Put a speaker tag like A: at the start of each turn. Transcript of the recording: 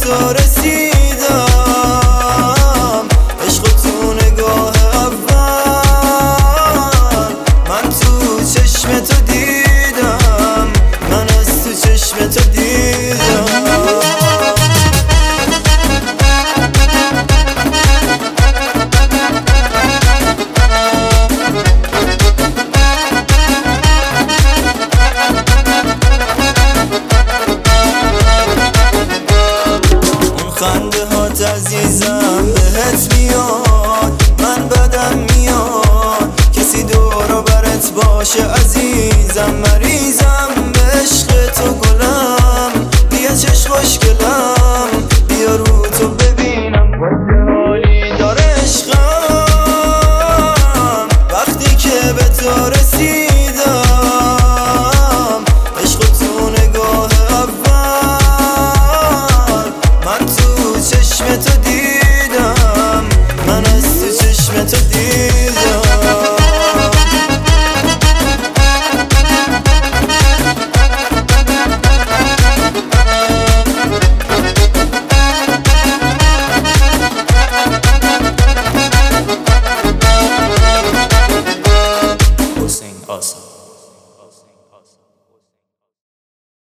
A: تو رسیدم، عشق تو نگاه اول من تو چشم تو دیدم، من از تو چشم تو دیدم. خنده هات عزیزم بهت میاد، من بدم میاد کسی دور برت باشه عزیزم. مریضم به عشق تو گلم، بیا چشم خوشگلم، بیا رو تو ببینم چه حالی داره عشقم. وقتی که به تو رسیدم، عشق تو نگاه اول من تو چشم تو دیدم، من از تو چشم تو دیدم. حسین آسا